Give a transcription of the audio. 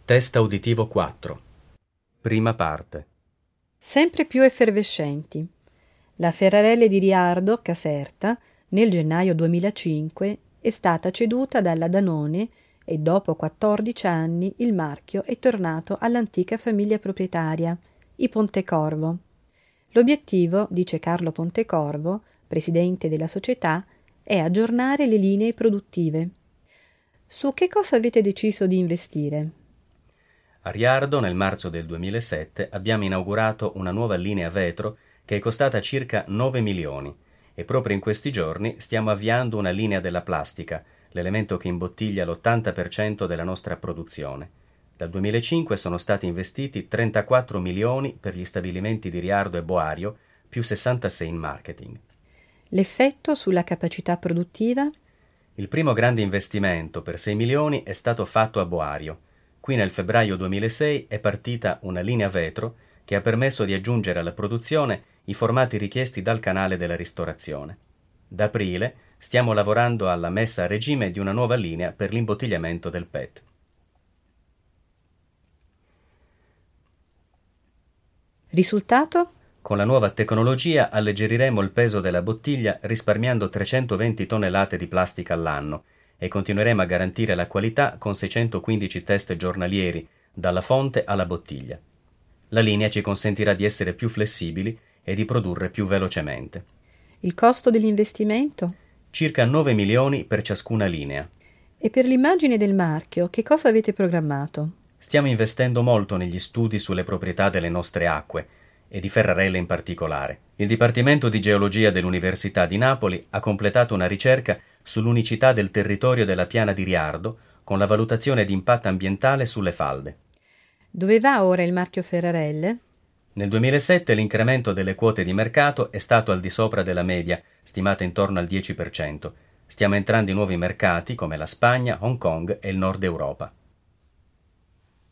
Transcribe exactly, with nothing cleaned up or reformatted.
Test uditivo quattro. Prima parte. Sempre più effervescenti. La Ferrarelle di Riardo, Caserta, nel gennaio duemilacinque, è stata ceduta dalla Danone e dopo quattordici anni il marchio è tornato all'antica famiglia proprietaria, i Pontecorvo. L'obiettivo, dice Carlo Pontecorvo, presidente della società, è aggiornare le linee produttive. Su che cosa avete deciso di investire? A Riardo, nel marzo del duemilasette, abbiamo inaugurato una nuova linea vetro che è costata circa nove milioni e proprio in questi giorni stiamo avviando una linea della plastica, l'elemento che imbottiglia l'ottanta per cento della nostra produzione. Dal duemilacinque sono stati investiti trentaquattro milioni per gli stabilimenti di Riardo e Boario, più sessantasei in marketing. L'effetto sulla capacità produttiva? Il primo grande investimento, per sei milioni, è stato fatto a Boario. Qui nel febbraio duemilasei è partita una linea vetro che ha permesso di aggiungere alla produzione i formati richiesti dal canale della ristorazione. Da aprile stiamo lavorando alla messa a regime di una nuova linea per l'imbottigliamento del P E T. Risultato? Con la nuova tecnologia alleggeriremo il peso della bottiglia risparmiando trecentoventi tonnellate di plastica all'anno e continueremo a garantire la qualità con seicentoquindici test giornalieri, dalla fonte alla bottiglia. La linea ci consentirà di essere più flessibili e di produrre più velocemente. Il costo dell'investimento? Circa nove milioni per ciascuna linea. E per l'immagine del marchio, che cosa avete programmato? Stiamo investendo molto negli studi sulle proprietà delle nostre acque, e di Ferrarelle in particolare. Il Dipartimento di Geologia dell'Università di Napoli ha completato una ricerca sull'unicità del territorio della piana di Riardo con la valutazione di impatto ambientale sulle falde. Dove va ora il marchio Ferrarelle? Nel duemilasette l'incremento delle quote di mercato è stato al di sopra della media, stimata intorno al dieci per cento. Stiamo entrando in nuovi mercati come la Spagna, Hong Kong e il Nord Europa.